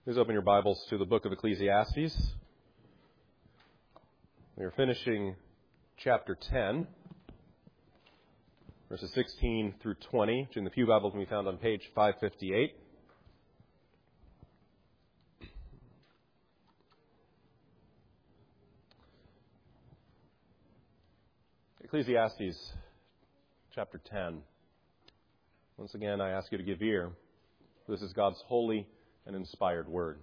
Please open your Bibles to the book of Ecclesiastes. We are finishing chapter 10, verses 16 through 20, which in the Pew Bible can be found on page 558. Ecclesiastes chapter 10. Once again, I ask you to give ear. This is God's holy and inspired word.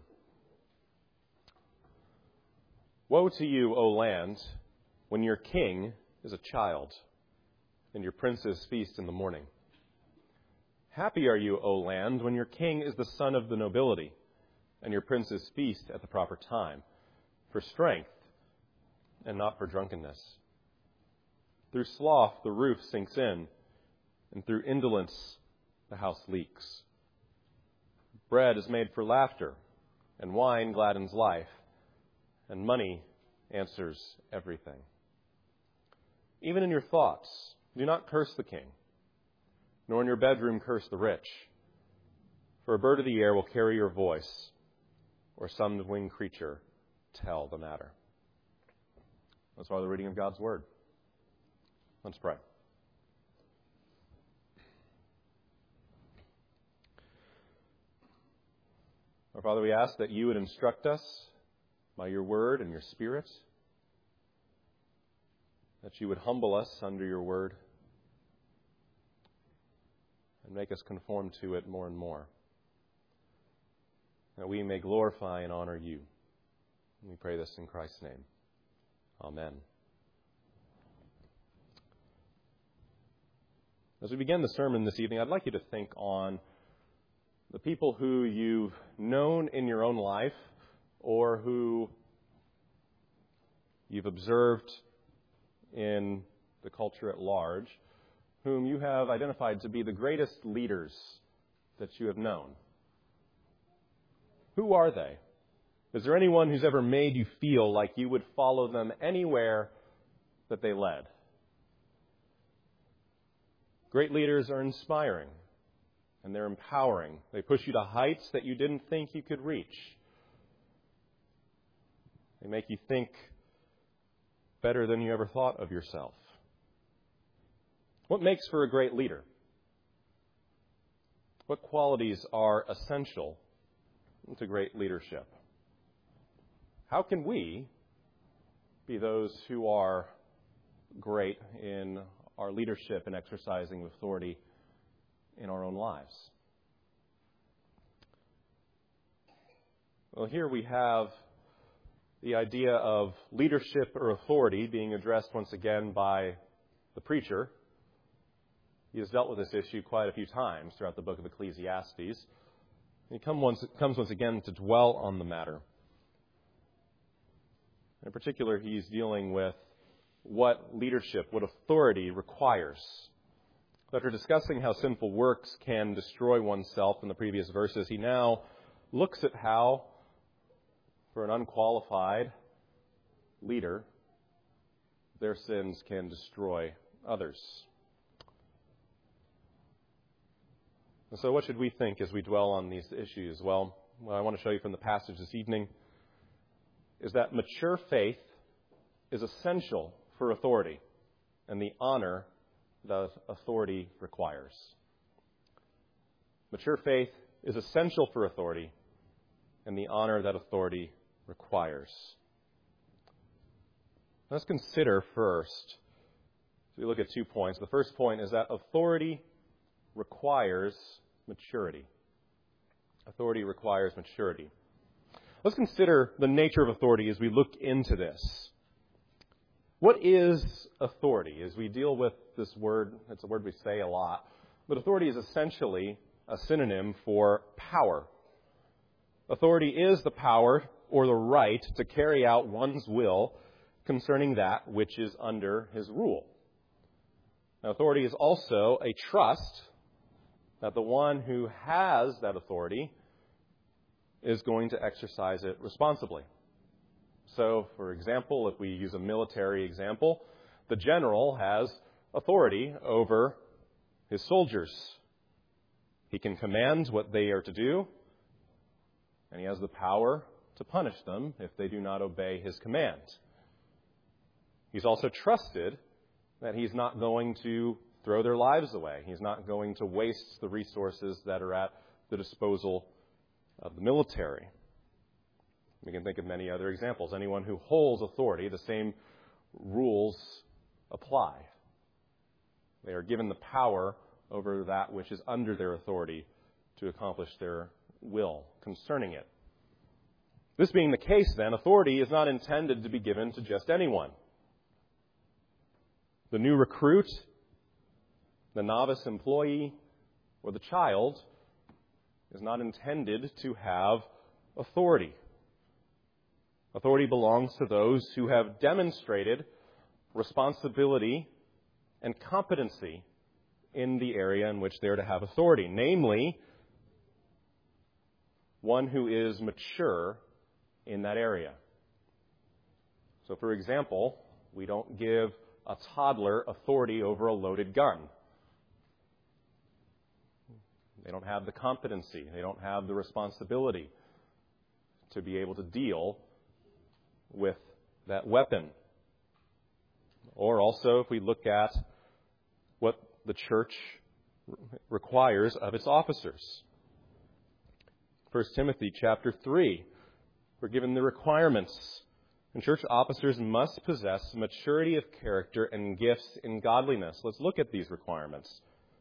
Woe to you, O land, when your king is a child, and your princes feast in the morning. Happy are you, O land, when your king is the son of the nobility, and your princes feast at the proper time, for strength and not for drunkenness. Through sloth the roof sinks in, and through indolence the house leaks. Bread is made for laughter, and wine gladdens life, and money answers everything. Even in your thoughts, do not curse the king, nor in your bedroom curse the rich. For a bird of the air will carry your voice, or some winged creature tell the matter. That's all the reading of God's word. Let's pray. Our Father, we ask that you would instruct us by your word and your spirit, that you would humble us under your word and make us conform to it more and more, that we may glorify and honor you. And we pray this in Christ's name. Amen. As we begin the sermon this evening, I'd like you to think on the people who you've known in your own life or who you've observed in the culture at large, whom you have identified to be the greatest leaders that you have known. Who are they? Is there anyone who's ever made you feel like you would follow them anywhere that they led? Great leaders are inspiring, and they're empowering. They push you to heights that you didn't think you could reach. They make you think better than you ever thought of yourself. What makes for a great leader? What qualities are essential to great leadership? How can we be those who are great in our leadership and exercising authority in our own lives? Well, here we have the idea of leadership or authority being addressed once again by the preacher. He has dealt with this issue quite a few times throughout the book of Ecclesiastes. He comes once again to dwell on the matter. In particular, he's dealing with what leadership, what authority requires. After discussing how sinful works can destroy oneself in the previous verses, he now looks at how, for an unqualified leader, their sins can destroy others. And so what should we think as we dwell on these issues? Well, what I want to show you from the passage this evening is that mature faith is essential for authority and the honor that authority requires. Mature faith is essential for authority and the honor that authority requires. Let's consider first, we look at 2 points. The first point is that authority requires maturity. Authority requires maturity. Let's consider the nature of authority as we look into this. What is authority? As we deal with this word, it's a word we say a lot, but authority is essentially a synonym for power. Authority is the power or the right to carry out one's will concerning that which is under his rule. Now, authority is also a trust that the one who has that authority is going to exercise it responsibly. So, for example, if we use a military example, the general has authority over his soldiers. He can command what they are to do, and he has the power to punish them if they do not obey his command. He's also trusted that he's not going to throw their lives away. He's not going to waste the resources that are at the disposal of the military. We can think of many other examples. Anyone who holds authority, the same rules apply. They are given the power over that which is under their authority to accomplish their will concerning it. This being the case, then, authority is not intended to be given to just anyone. The new recruit, the novice employee, or the child is not intended to have authority. Authority belongs to those who have demonstrated responsibility and competency in the area in which they are to have authority, namely, one who is mature in that area. So, for example, we don't give a toddler authority over a loaded gun. They don't have the competency. They don't have the responsibility to be able to deal with that weapon. Or also, if we look at what the church requires of its officers. 1 Timothy chapter 3, we're given the requirements. And church officers must possess maturity of character and gifts in godliness. Let's look at these requirements.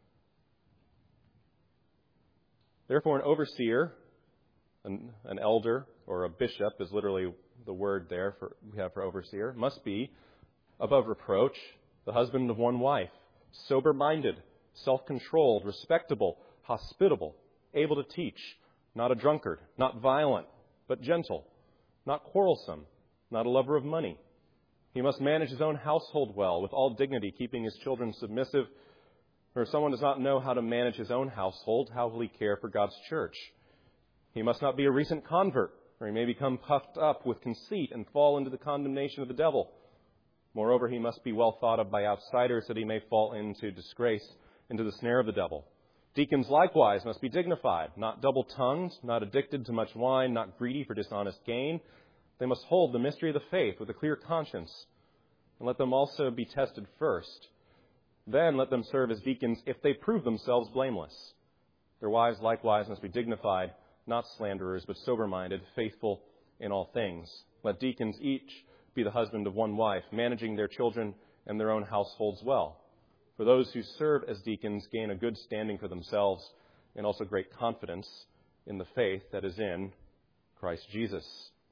Therefore, an overseer, an elder, or a bishop is literally the word there we have for overseer, must be above reproach, the husband of one wife, sober-minded, self-controlled, respectable, hospitable, able to teach, not a drunkard, not violent, but gentle, not quarrelsome, not a lover of money. He must manage his own household well, with all dignity, keeping his children submissive. For if someone does not know how to manage his own household, how will he care for God's church? He must not be a recent convert, or he may become puffed up with conceit and fall into the condemnation of the devil. Moreover, he must be well thought of by outsiders, that he may fall into disgrace, into the snare of the devil. Deacons likewise must be dignified, not double-tongued, not addicted to much wine, not greedy for dishonest gain. They must hold the mystery of the faith with a clear conscience, and let them also be tested first. Then let them serve as deacons if they prove themselves blameless. Their wives likewise must be dignified, not slanderers, but sober-minded, faithful in all things. Let deacons each be the husband of one wife, managing their children and their own households well. For those who serve as deacons gain a good standing for themselves and also great confidence in the faith that is in Christ Jesus.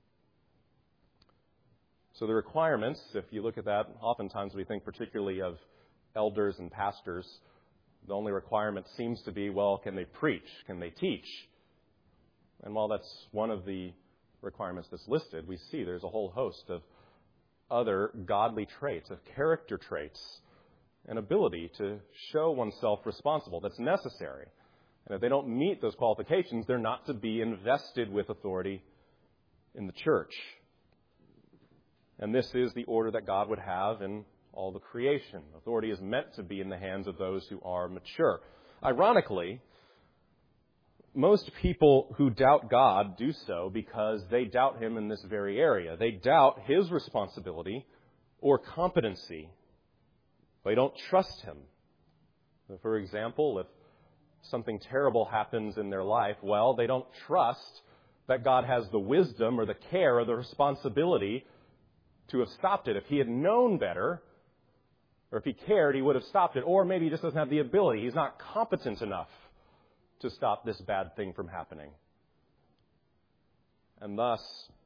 So the requirements, if you look at that, oftentimes we think particularly of elders and pastors. The only requirement seems to be, well, can they preach? Can they teach? And while that's one of the requirements that's listed, we see there's a whole host of other godly traits, of character traits, and ability to show oneself responsible that's necessary. And if they don't meet those qualifications, they're not to be invested with authority in the church. And this is the order that God would have in all the creation. Authority is meant to be in the hands of those who are mature. Ironically, most people who doubt God do so because they doubt Him in this very area. They doubt His responsibility or competency. They don't trust Him. For example, if something terrible happens in their life, well, they don't trust that God has the wisdom or the care or the responsibility to have stopped it. If He had known better, or if He cared, He would have stopped it. Or maybe He just doesn't have the ability. He's not competent enough to stop this bad thing from happening. And thus,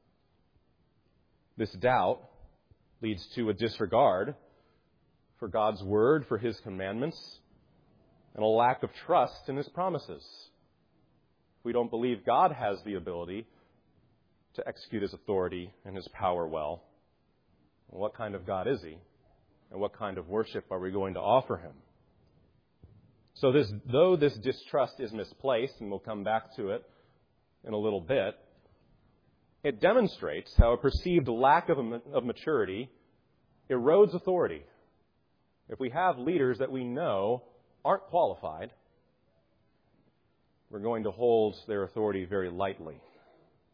this doubt leads to a disregard for God's word, for His commandments, and a lack of trust in His promises. We don't believe God has the ability to execute His authority and His power well. What kind of God is He? And what kind of worship are we going to offer Him? So though this distrust is misplaced, and we'll come back to it in a little bit, it demonstrates how a perceived lack of maturity erodes authority. If we have leaders that we know aren't qualified, we're going to hold their authority very lightly.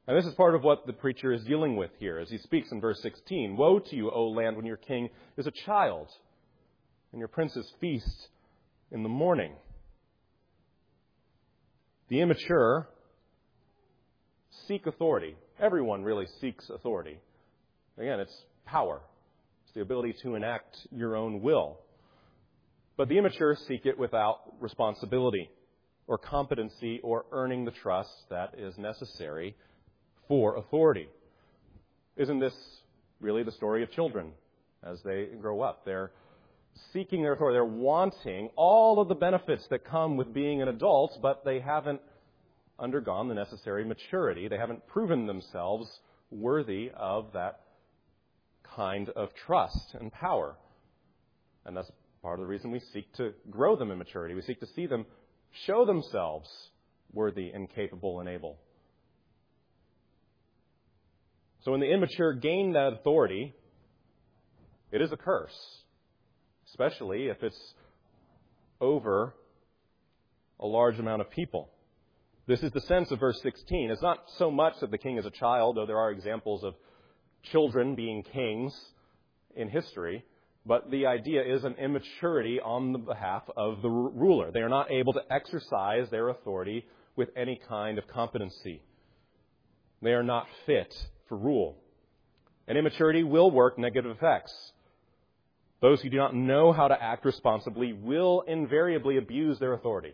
And this is part of what the preacher is dealing with here as he speaks in verse 16. Woe to you, O land, when your king is a child, and your princes feast in the morning. The immature seek authority. Everyone really seeks authority. Again, it's power. It's the ability to enact your own will. But the immature seek it without responsibility or competency or earning the trust that is necessary for authority. Isn't this really the story of children as they grow up? They're seeking their authority. They're wanting all of the benefits that come with being an adult, but they haven't undergone the necessary maturity. They haven't proven themselves worthy of that kind of trust and power. And that's part of the reason we seek to grow them in maturity. We seek to see them show themselves worthy and capable and able. So when the immature gain that authority, it is a curse, especially if it's over a large amount of people. This is the sense of verse 16. It's not so much that the king is a child, though there are examples of children being kings in history, but the idea is an immaturity on the behalf of the ruler. They are not able to exercise their authority with any kind of competency. They are not fit for rule. And immaturity will work negative effects. Those who do not know how to act responsibly will invariably abuse their authority.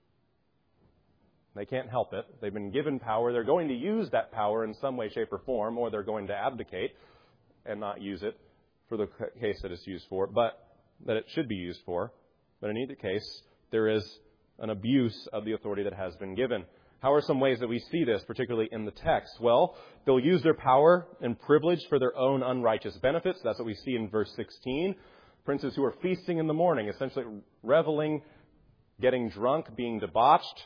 They can't help it. They've been given power. They're going to use that power in some way, shape, or form, or they're going to abdicate and not use it for the case that it's used for, but that it should be used for. But in either case, there is an abuse of the authority that has been given. How are some ways that we see this, particularly in the text? Well, they'll use their power and privilege for their own unrighteous benefits. That's what we see in verse 16. Princes who are feasting in the morning, essentially reveling, getting drunk, being debauched.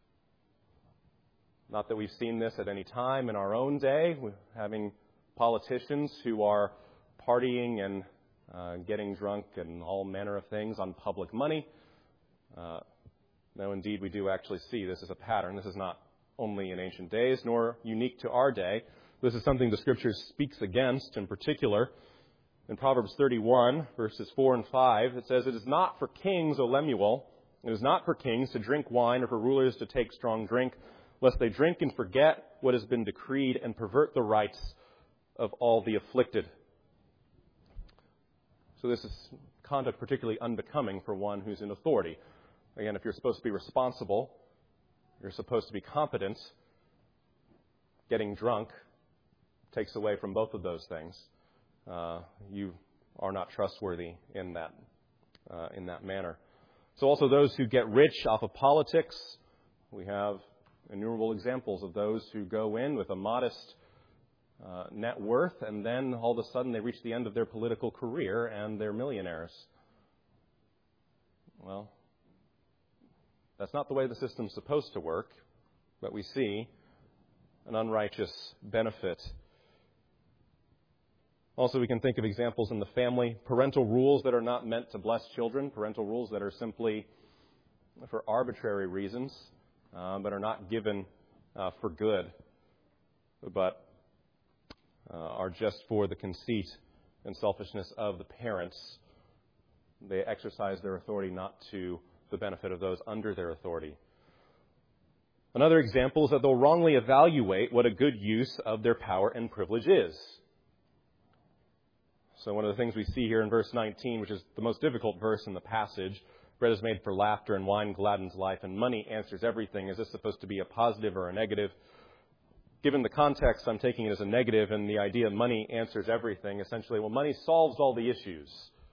Not that we've seen this at any time in our own day, having politicians who are partying and getting drunk and all manner of things on public money. No, indeed, we do actually see this as a pattern. This is not only in ancient days, nor unique to our day. This is something the Scripture speaks against in particular. In Proverbs 31, verses 4 and 5, it says, "It is not for kings, O Lemuel, it is not for kings to drink wine or for rulers to take strong drink, lest they drink and forget what has been decreed and pervert the rights of all the afflicted." So this is conduct particularly unbecoming for one who's in authority. Again, if you're supposed to be responsible, you're supposed to be competent, getting drunk takes away from both of those things. You are not trustworthy in that manner. So also those who get rich off of politics, we have innumerable examples of those who go in with a modest net worth, and then all of a sudden they reach the end of their political career and they're millionaires. Well, that's not the way the system's supposed to work, but we see an unrighteous benefit. Also, we can think of examples in the family, parental rules that are not meant to bless children, parental rules that are simply for arbitrary reasons, but are not given for good, but are just for the conceit and selfishness of the parents. They exercise their authority not to the benefit of those under their authority. Another example is that they'll wrongly evaluate what a good use of their power and privilege is. So one of the things we see here in verse 19, which is the most difficult verse in the passage, bread is made for laughter and wine gladdens life and money answers everything. Is this supposed to be a positive or a negative? Given the context, I'm taking it as a negative, and the idea money answers everything. Essentially, well, money solves all the issues.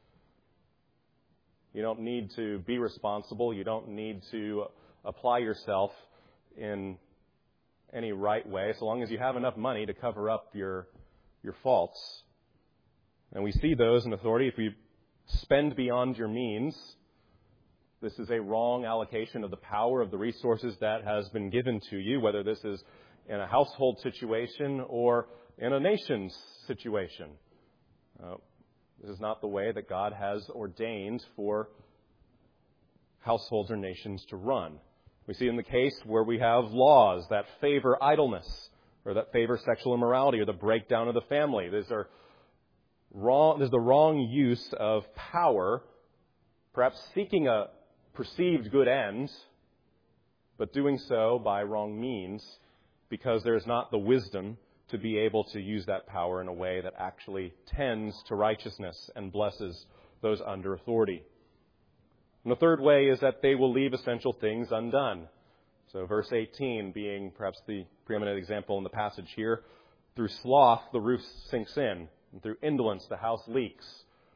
You don't need to be responsible. You don't need to apply yourself in any right way, so long as you have enough money to cover up your faults. And we see those in authority. If you spend beyond your means, this is a wrong allocation of the power of the resources that has been given to you, whether this is in a household situation or in a nation's situation. This is not the way that God has ordained for households or nations to run. We see in the case where we have laws that favor idleness, or that favor sexual immorality or the breakdown of the family. These are wrong. There's the wrong use of power, perhaps seeking a perceived good end, but doing so by wrong means because there's not the wisdom to be able to use that power in a way that actually tends to righteousness and blesses those under authority. And the third way is that they will leave essential things undone. So verse 18 being perhaps the preeminent example in the passage here. Through sloth, the roof sinks in, and through indolence, the house leaks.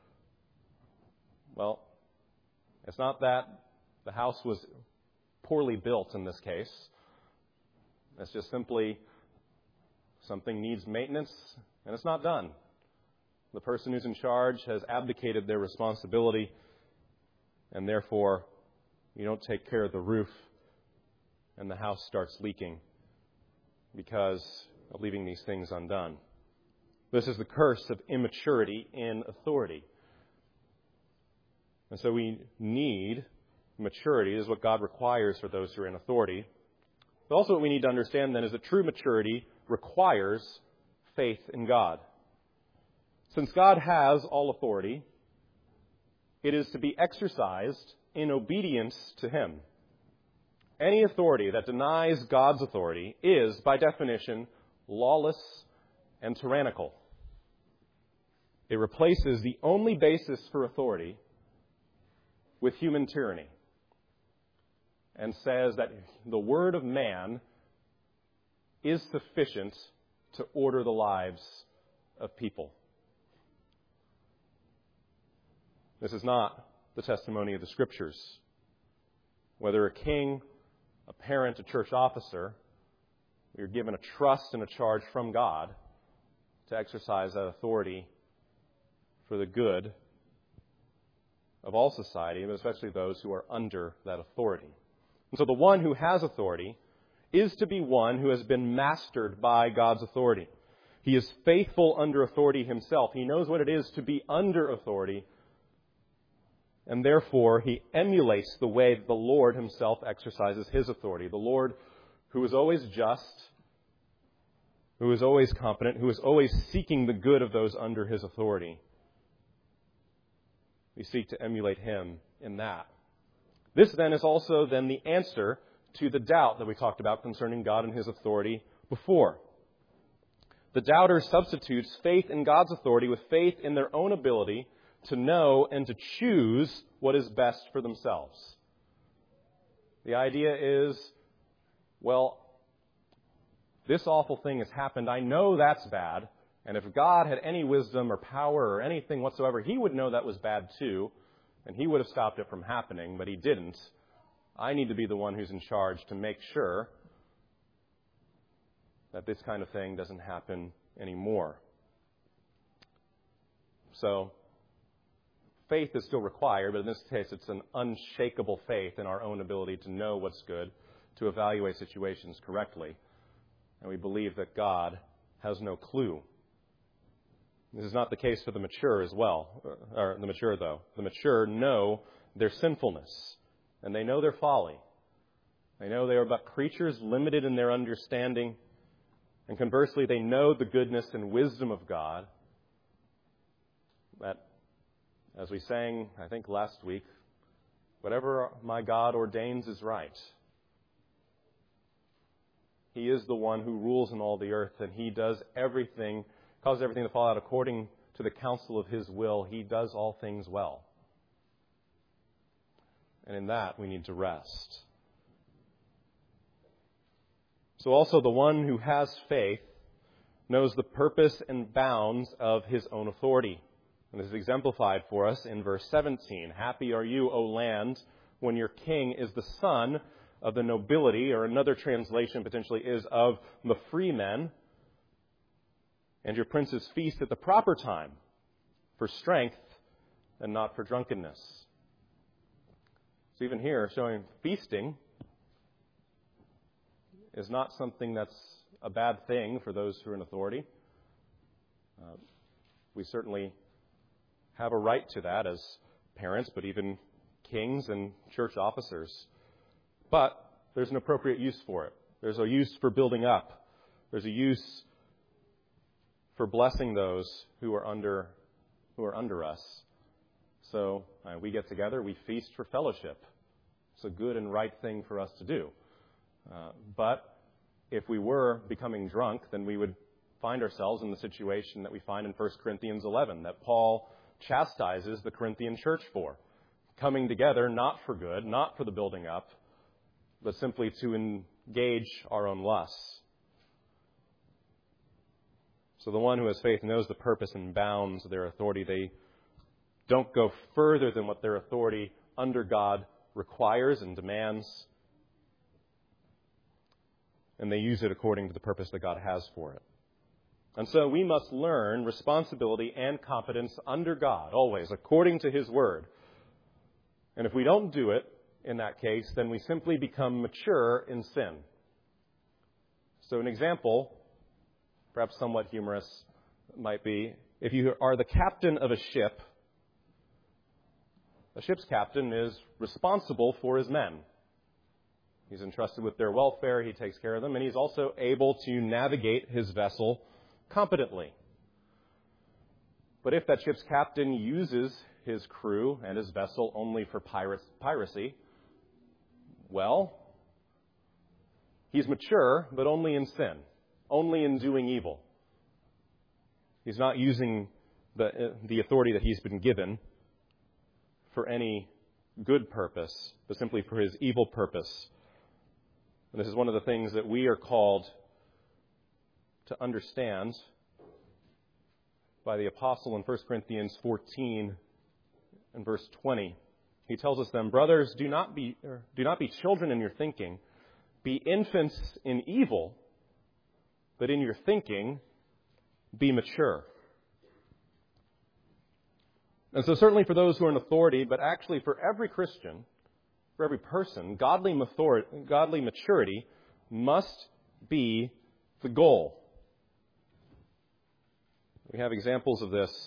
Well, it's not that the house was poorly built in this case. It's just simply something needs maintenance, and it's not done. The person who's in charge has abdicated their responsibility, and therefore you don't take care of the roof, and the house starts leaking because of leaving these things undone. This is the curse of immaturity in authority. And so we need maturity. This is what God requires for those who are in authority. But also what we need to understand then is that true maturity requires faith in God. Since God has all authority, it is to be exercised in obedience to Him. Any authority that denies God's authority is, by definition, lawless and tyrannical. It replaces the only basis for authority with human tyranny and says that the word of man is sufficient to order the lives of people. This is not the testimony of the Scriptures. Whether a king, a parent, a church officer, we are given a trust and a charge from God to exercise that authority for the good of all society, but especially those who are under that authority. And so the one who has authority is to be one who has been mastered by God's authority. He is faithful under authority himself. He knows what it is to be under authority, and therefore he emulates the way that the Lord himself exercises his authority. The Lord who is always just, who is always competent, who is always seeking the good of those under his authority. We seek to emulate him in that. This then is also then the answer to the doubt that we talked about concerning God and his authority before. The doubter substitutes faith in God's authority with faith in their own ability to know and to choose what is best for themselves. The idea is, well, this awful thing has happened. I know that's bad. And if God had any wisdom or power or anything whatsoever, he would know that was bad too, and he would have stopped it from happening, but he didn't. I need to be the one who's in charge to make sure that this kind of thing doesn't happen anymore. So, faith is still required, but in this case it's an unshakable faith in our own ability to know what's good, to evaluate situations correctly. And we believe that God has no clue. This is not the case for the mature as well, or the mature though. The mature know their sinfulness, and they know their folly. They know they are but creatures limited in their understanding, and conversely, they know the goodness and wisdom of God. That, as we sang, I think last week, whatever my God ordains is right. He is the one who rules in all the earth, and he does everything, causes everything to fall out according to the counsel of his will. He does all things well. And in that we need to rest. So also the one who has faith knows the purpose and bounds of his own authority. And this is exemplified for us in verse 17. Happy are you, O land, when your king is the son of the nobility, or another translation potentially is of the free men, and your princes feast at the proper time for strength and not for drunkenness. So even here, showing feasting is not something that's a bad thing for those who are in authority. We certainly have a right to that as parents, but even kings and church officers. But there's an appropriate use for it. There's a use for building up. There's a use for blessing those who are under us. So we get together, we feast for fellowship. It's a good and right thing for us to do. But if we were becoming drunk, then we would find ourselves in the situation that we find in 1 Corinthians 11, that Paul chastises the Corinthian church for. Coming together not for good, not for the building up, but simply to engage our own lusts. So the one who has faith knows the purpose and bounds of their authority. They don't go further than what their authority under God requires and demands. And they use it according to the purpose that God has for it. And so we must learn responsibility and competence under God, always, according to His Word. And if we don't do it, in that case, then we simply become mature in sin. So an example, perhaps somewhat humorous, might be, if you are the captain of a ship's captain is responsible for his men. He's entrusted with their welfare, he takes care of them, and he's also able to navigate his vessel competently. But if that ship's captain uses his crew and his vessel only for piracy, well, he's mature, but only in sin, only in doing evil. He's not using the authority that he's been given for any good purpose, but simply for his evil purpose. And this is one of the things that we are called to understand by the apostle in 1 Corinthians 14 and verse 20. He tells us then, brothers, do not be children in your thinking. Be infants in evil, but in your thinking, be mature. And so certainly for those who are in authority, but actually for every Christian, for every person, godly maturity must be the goal. We have examples of this.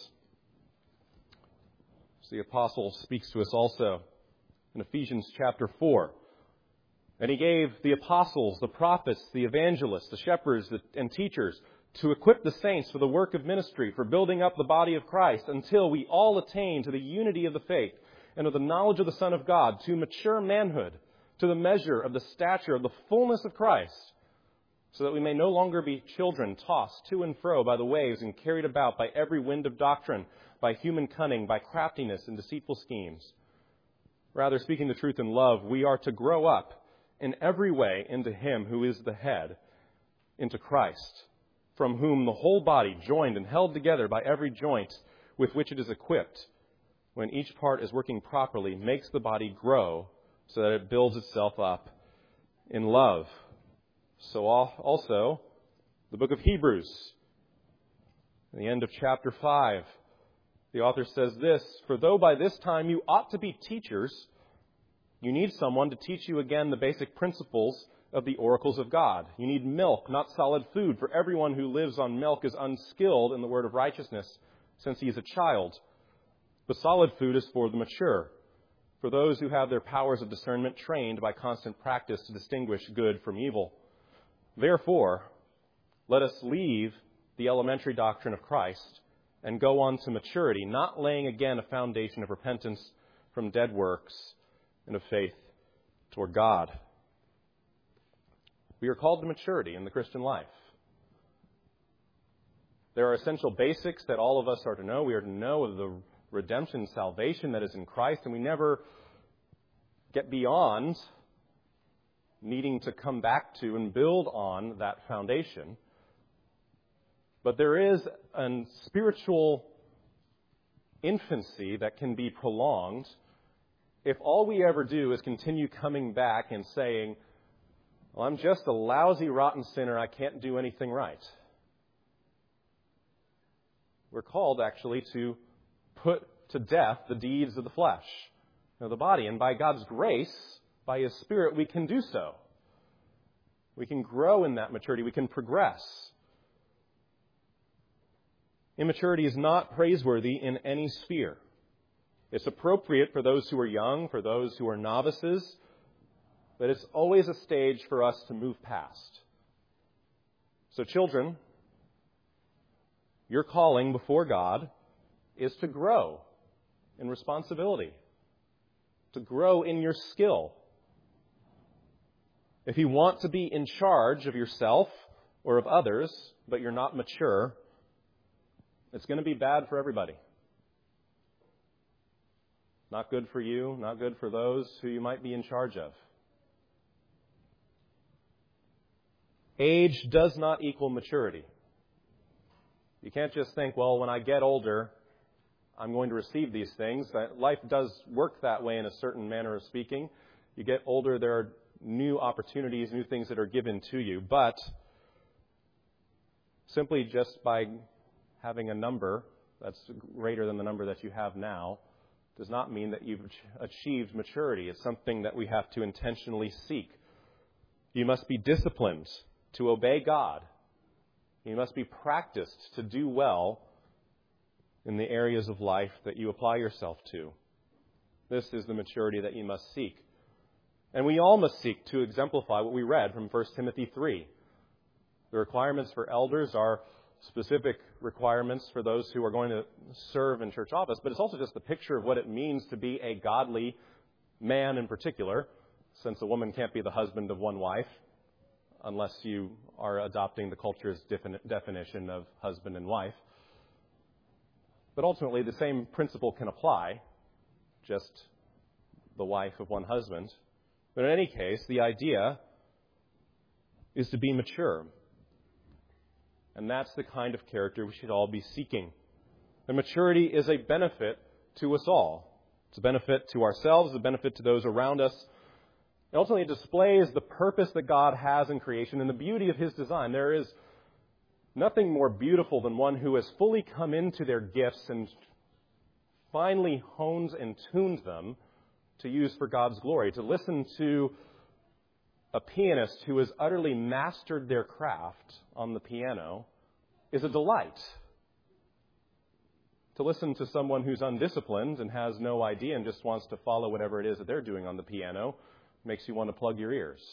The apostle speaks to us also in Ephesians chapter 4. And he gave the apostles, the prophets, the evangelists, the shepherds, and teachers to equip the saints for the work of ministry, for building up the body of Christ, until we all attain to the unity of the faith and of the knowledge of the Son of God, to mature manhood, to the measure of the stature of the fullness of Christ, so that we may no longer be children tossed to and fro by the waves and carried about by every wind of doctrine, by human cunning, by craftiness and deceitful schemes. Rather, speaking the truth in love, we are to grow up in every way into Him who is the head, into Christ, from whom the whole body, joined and held together by every joint with which it is equipped, when each part is working properly, makes the body grow so that it builds itself up in love. So also, the book of Hebrews, in the end of chapter 5, the author says this, for though by this time you ought to be teachers, you need someone to teach you again the basic principles of the oracles of God. You need milk, not solid food, for everyone who lives on milk is unskilled in the word of righteousness, since he is a child. But solid food is for the mature, for those who have their powers of discernment trained by constant practice to distinguish good from evil. Therefore, let us leave the elementary doctrine of Christ and go on to maturity, not laying again a foundation of repentance from dead works and of faith toward God. We are called to maturity in the Christian life. There are essential basics that all of us are to know. We are to know of the redemption, salvation that is in Christ, and we never get beyond needing to come back to and build on that foundation. But there is a spiritual infancy that can be prolonged if all we ever do is continue coming back and saying, well, I'm just a lousy, rotten sinner. I can't do anything right. We're called actually to put to death the deeds of the flesh, the body. And by God's grace, by His Spirit, we can do so. We can grow in that maturity. We can progress. Immaturity is not praiseworthy in any sphere. It's appropriate for those who are young, for those who are novices, but it's always a stage for us to move past. So children, your calling before God is to grow in responsibility, to grow in your skill. If you want to be in charge of yourself or of others, but you're not mature, it's going to be bad for everybody. Not good for you, not good for those who you might be in charge of. Age does not equal maturity. You can't just think, well, when I get older, I'm going to receive these things. Life does work that way in a certain manner of speaking. You get older, there are new opportunities, new things that are given to you. But simply just by having a number that's greater than the number that you have now does not mean that you've achieved maturity. It's something that we have to intentionally seek. You must be disciplined to obey God. You must be practiced to do well in the areas of life that you apply yourself to. This is the maturity that you must seek. And we all must seek to exemplify what we read from 1 Timothy 3. The requirements for elders are specific requirements for those who are going to serve in church office, but it's also just the picture of what it means to be a godly man in particular, since a woman can't be the husband of one wife unless you are adopting the culture's definition of husband and wife. But ultimately, the same principle can apply, just the wife of one husband. But in any case, the idea is to be mature. And that's the kind of character we should all be seeking. And maturity is a benefit to us all. It's a benefit to ourselves, a benefit to those around us. And ultimately, it displays the purpose that God has in creation and the beauty of His design. There is nothing more beautiful than one who has fully come into their gifts and finally hones and tunes them to use for God's glory. To listen to a pianist who has utterly mastered their craft on the piano is a delight. To listen to someone who's undisciplined and has no idea and just wants to follow whatever it is that they're doing on the piano makes you want to plug your ears.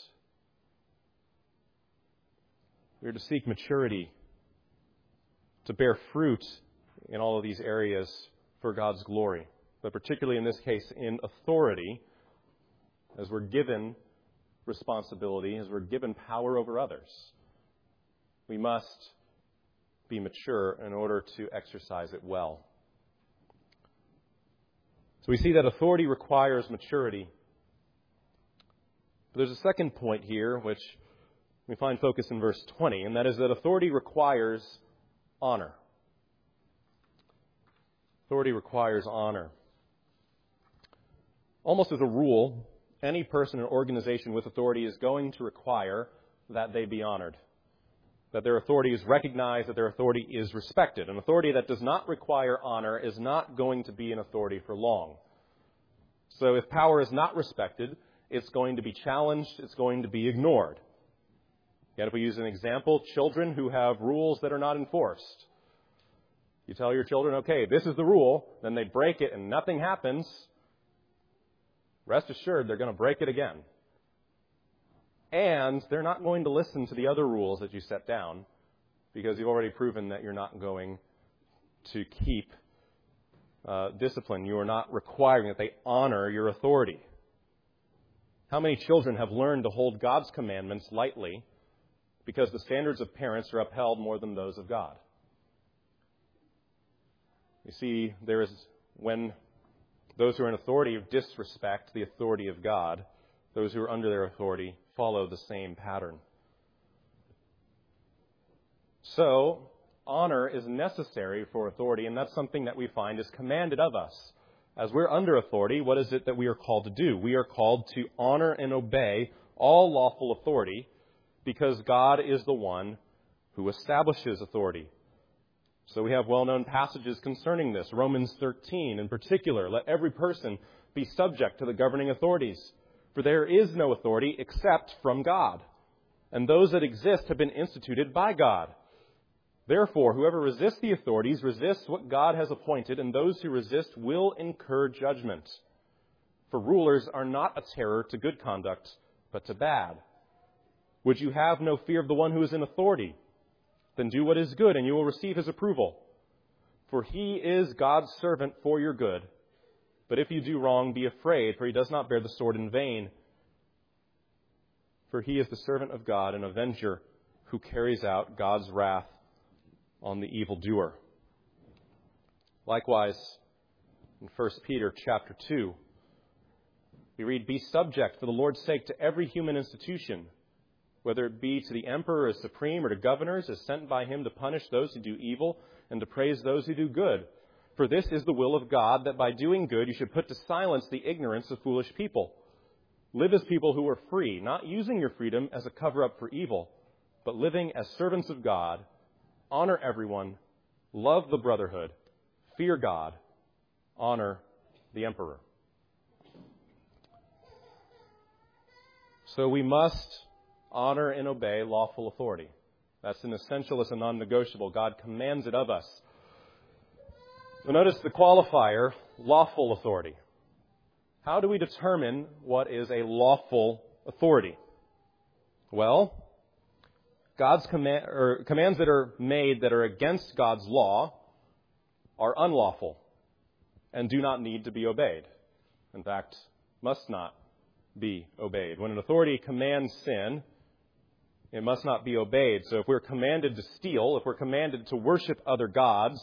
We're to seek maturity, to bear fruit in all of these areas for God's glory, but particularly in this case in authority, as we're given responsibility, as we're given power over others. We must be mature in order to exercise it well. So we see that authority requires maturity. But there's a second point here, which we find focused in verse 20, and that is that authority requires honor. Authority requires honor. Almost as a rule, any person or organization with authority is going to require that they be honored, that their authority is recognized, that their authority is respected. An authority that does not require honor is not going to be an authority for long. So if power is not respected, it's going to be challenged, it's going to be ignored. Again, if we use an example, children who have rules that are not enforced. You tell your children, okay, this is the rule, then they break it and nothing happens. Rest assured, they're going to break it again. And they're not going to listen to the other rules that you set down because you've already proven that you're not going to keep discipline. You are not requiring that they honor your authority. How many children have learned to hold God's commandments lightly because the standards of parents are upheld more than those of God? You see, there is when those who are in authority disrespect the authority of God, those who are under their authority follow the same pattern. So, honor is necessary for authority, and that's something that we find is commanded of us. As we're under authority, what is it that we are called to do? We are called to honor and obey all lawful authority because God is the one who establishes authority. So we have well-known passages concerning this. Romans 13 in particular, let every person be subject to the governing authorities, for there is no authority except from God, and those that exist have been instituted by God. Therefore, whoever resists the authorities resists what God has appointed, and those who resist will incur judgment. For rulers are not a terror to good conduct, but to bad. Would you have no fear of the one who is in authority? then do what is good, and you will receive his approval. For he is God's servant for your good. But if you do wrong, be afraid, for he does not bear the sword in vain. For he is the servant of God, an avenger who carries out God's wrath on the evildoer. Likewise, in 1 Peter chapter 2, we read, Be subject for the Lord's sake to every human institution, whether it be to the emperor as supreme or to governors as sent by him to punish those who do evil and to praise those who do good. For this is the will of God, that by doing good you should put to silence the ignorance of foolish people. Live as people who are free, not using your freedom as a cover-up for evil, but living as servants of God. Honor everyone, love the brotherhood, fear God, honor the emperor. So we must honor and obey lawful authority. That's an essential, it's a non-negotiable. God commands it of us. But notice the qualifier, lawful authority. How do we determine what is a lawful authority? Well, God's commands that are made that are against God's law are unlawful and do not need to be obeyed. In fact, must not be obeyed. When an authority commands sin, it must not be obeyed. So if we're commanded to steal, if we're commanded to worship other gods,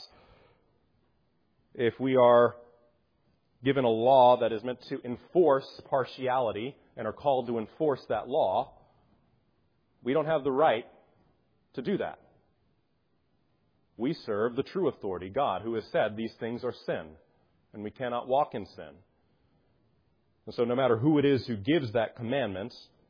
if we are given a law that is meant to enforce partiality and are called to enforce that law, we don't have the right to do that. We serve the true authority, God, who has said these things are sin, and we cannot walk in sin. And so no matter who it is who gives that commandment,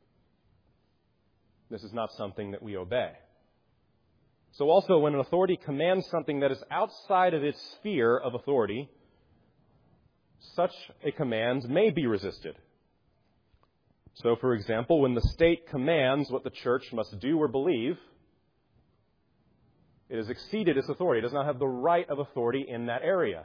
this is not something that we obey. So also, when an authority commands something that is outside of its sphere of authority, such a command may be resisted. So, for example, when the state commands what the church must do or believe, it has exceeded its authority. It does not have the right of authority in that area.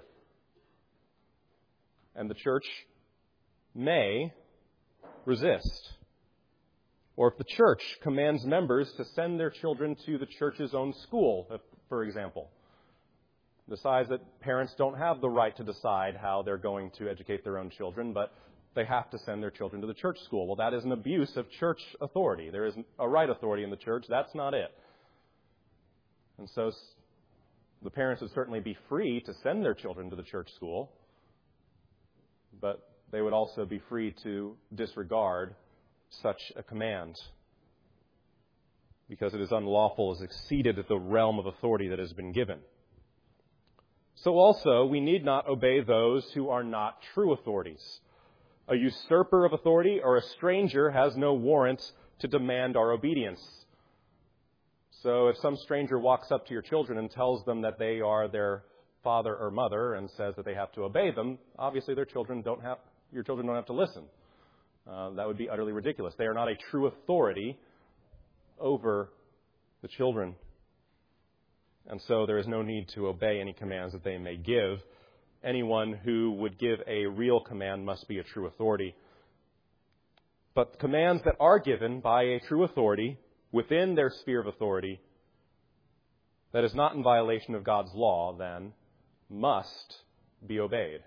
And the church may resist. Or if the church commands members to send their children to the church's own school, for example, decides that parents don't have the right to decide how they're going to educate their own children, but they have to send their children to the church school. Well, that is an abuse of church authority. There is a right authority in the church. That's not it. And so the parents would certainly be free to send their children to the church school, but they would also be free to disregard such a command because it is unlawful, has exceeded the realm of authority that has been given. So also, we need not obey those who are not true authorities. A usurper of authority or a stranger has no warrant to demand our obedience. So if some stranger walks up to your children and tells them that they are their father or mother and says that they have to obey them, obviously your children don't have to listen. That would be utterly ridiculous. They are not a true authority over the children. And so there is no need to obey any commands that they may give. Anyone who would give a real command must be a true authority. But commands that are given by a true authority within their sphere of authority that is not in violation of God's law, then, must be obeyed.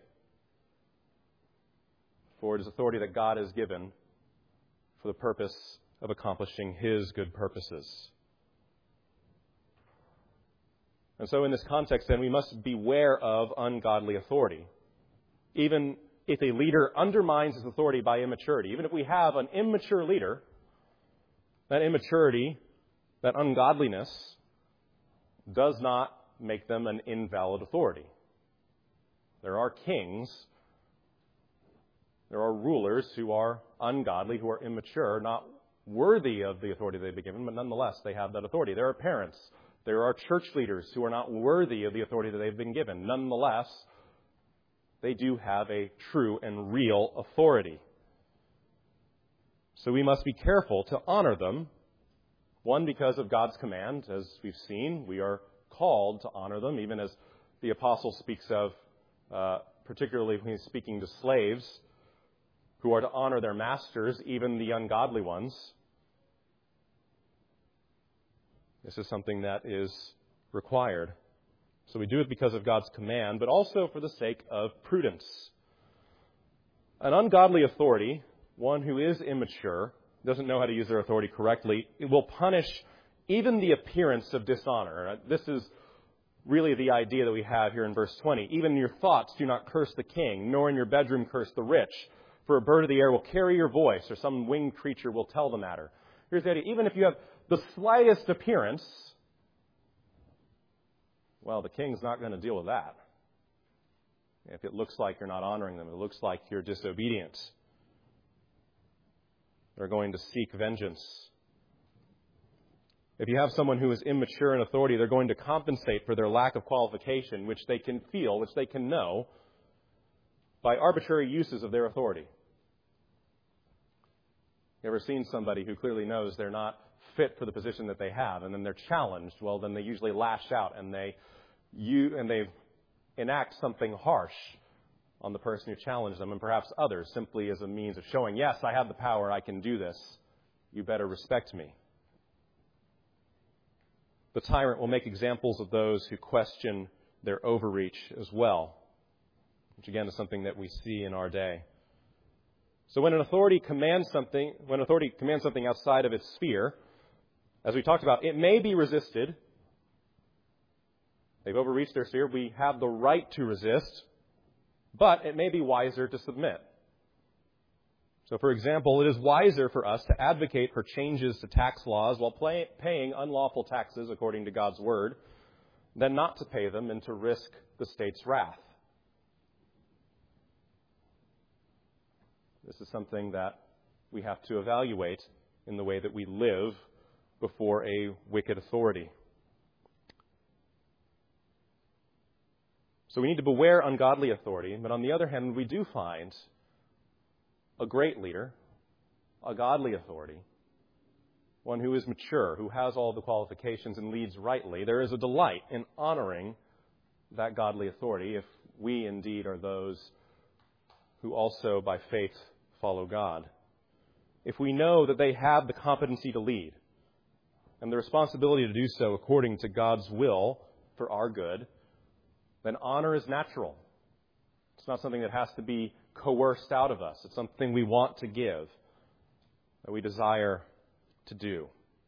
For it is authority that God has given for the purpose of accomplishing His good purposes. And so in this context, then, we must beware of ungodly authority. Even if a leader undermines his authority by immaturity, even if we have an immature leader, that immaturity, that ungodliness, does not make them an invalid authority. There are kings, there are rulers who are ungodly, who are immature, not worthy of the authority they've been given, but nonetheless they have that authority. There are parents, there are church leaders who are not worthy of the authority that they've been given. Nonetheless, they do have a true and real authority. So we must be careful to honor them. One, because of God's command, as we've seen, we are called to honor them, even as the apostle speaks of, particularly when he's speaking to slaves who are to honor their masters, even the ungodly ones. This is something that is required. So we do it because of God's command, but also for the sake of prudence. An ungodly authority, one who is immature, doesn't know how to use their authority correctly, it will punish even the appearance of dishonor. This is really the idea that we have here in verse 20. Even in your thoughts do not curse the king, nor in your bedroom curse the rich. For a bird of the air will carry your voice, or some winged creature will tell the matter. Here's the idea. Even if you have the slightest appearance, well, the king's not going to deal with that. If it looks like you're not honoring them, it looks like you're disobedient. They're going to seek vengeance. If you have someone who is immature in authority, they're going to compensate for their lack of qualification, which they can feel, which they can know, by arbitrary uses of their authority. You ever seen somebody who clearly knows they're not fit for the position that they have, and then they're challenged? Well, then they usually lash out and they enact something harsh on the person who challenged them, and perhaps others, simply as a means of showing, yes, I have the power, I can do this. You better respect me. The tyrant will make examples of those who question their overreach as well, which again is something that we see in our day. So when authority commands something outside of its sphere, as we talked about, it may be resisted. They've overreached their sphere. We have the right to resist, but it may be wiser to submit. So, for example, it is wiser for us to advocate for changes to tax laws while paying unlawful taxes according to God's word than not to pay them and to risk the state's wrath. This is something that we have to evaluate in the way that we live before a wicked authority. So we need to beware ungodly authority, but on the other hand, we do find a great leader, a godly authority, one who is mature, who has all the qualifications and leads rightly. There is a delight in honoring that godly authority if we indeed are those who also by faith follow God. If we know that they have the competency to lead and the responsibility to do so according to God's will for our good, then honor is natural. It's not something that has to be coerced out of us. It's something we want to give, that we desire to do.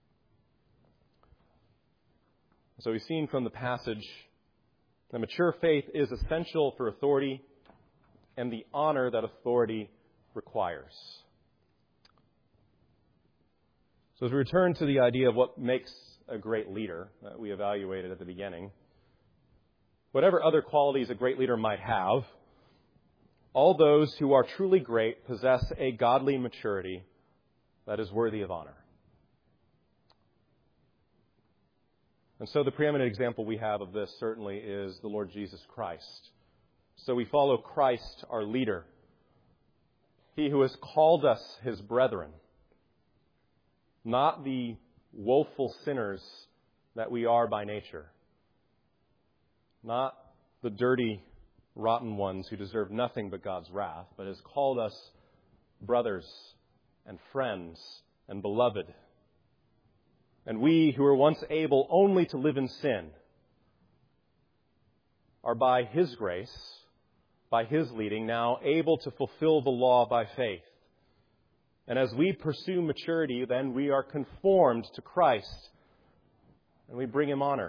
So we've seen from the passage that mature faith is essential for authority and the honor that authority requires. So as we return to the idea of what makes a great leader that we evaluated at the beginning, whatever other qualities a great leader might have, all those who are truly great possess a godly maturity that is worthy of honor. And so the preeminent example we have of this certainly is the Lord Jesus Christ. So we follow Christ, our leader, He who has called us His brethren, not the woeful sinners that we are by nature, not the dirty, rotten ones who deserve nothing but God's wrath, but has called us brothers and friends and beloved. And we who were once able only to live in sin are by His grace, by His leading, now able to fulfill the law by faith. And as we pursue maturity, then we are conformed to Christ and we bring Him honor.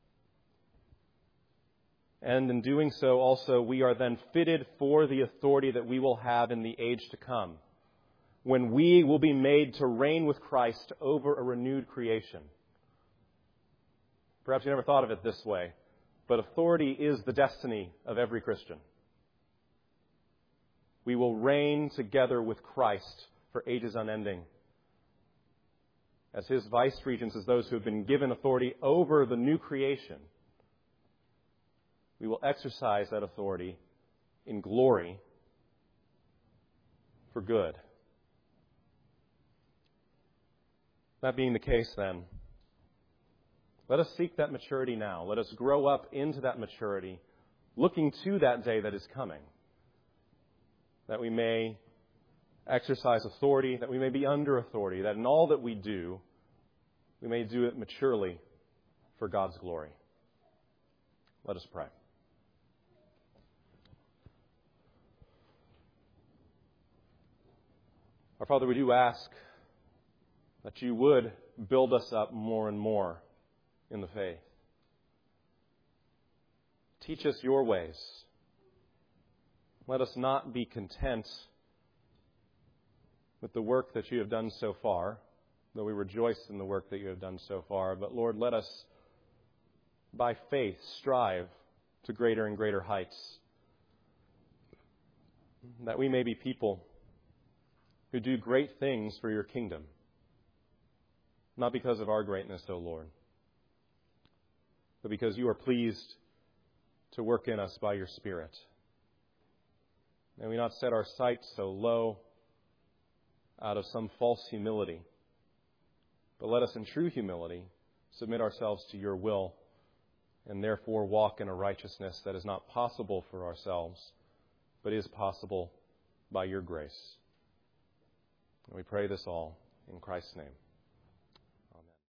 And in doing so also, we are then fitted for the authority that we will have in the age to come, when we will be made to reign with Christ over a renewed creation. Perhaps you never thought of it this way, but authority is the destiny of every Christian. We will reign together with Christ for ages unending, as His vice-regents, as those who have been given authority over the new creation. We will exercise that authority in glory for good. That being the case, then, let us seek that maturity now. Let us grow up into that maturity, looking to that day that is coming, that we may exercise authority, that we may be under authority, that in all that we do, we may do it maturely for God's glory. Let us pray. Our Father, we do ask that you would build us up more and more in the faith. Teach us your ways. Let us not be content with the work that you have done so far, though we rejoice in the work that you have done so far. But Lord, let us, by faith, strive to greater and greater heights, that we may be people who do great things for your kingdom, not because of our greatness, O Lord, but because you are pleased to work in us by your Spirit. May we not set our sights so low out of some false humility, but let us in true humility submit ourselves to your will and therefore walk in a righteousness that is not possible for ourselves, but is possible by your grace. And we pray this all in Christ's name.